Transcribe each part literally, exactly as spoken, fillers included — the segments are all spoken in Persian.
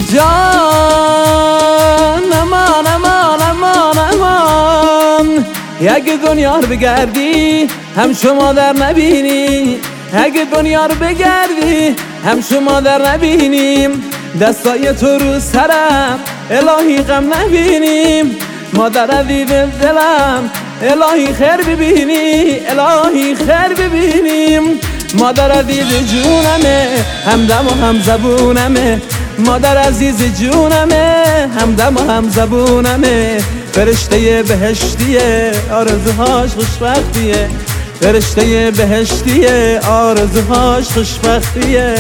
جان امان امان امان امان، اگه دنیا رو بگردی هم شما در نبینی، اگه دنیا رو بگردی هم شما در نبینیم، دستای تو رو سرم الهی غم نبینیم، مادر عزیز دلم الهی خیر ببینی، الهی خیر ببینیم، مادر عزیز جونمه همدم و هم زبونمه، مادر عزیز جونمه همدم و هم زبونمه، فرشته بهشتیه آرزوهاش خوشبختیه، فرشته بهشتیه آرزوهاش خوشبختیه.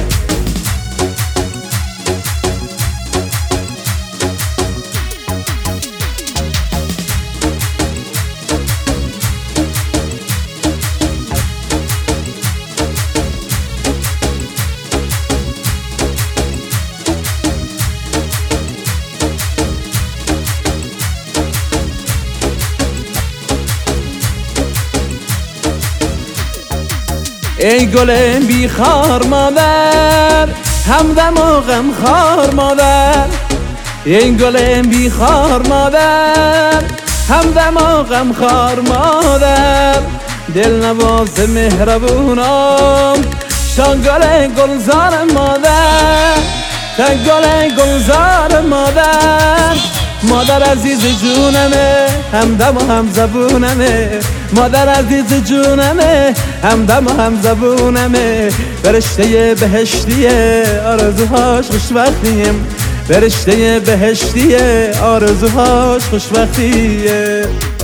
ای گل بی خار مادر همدم و غم خار مادر، ای گل بی خار مادر همدم و غم خار مادر، دل نواز مهربونم شانگل گلزار مادر، گل گلزار مادر، مادر عزیز جونمه همدم و هم زبونمه، مادر عزیز جونمه همدم و هم زبونمه، فرشته بهشتیه آرزوهاش خوشبختیم، فرشته بهشتیه آرزوهاش خوشبختیه.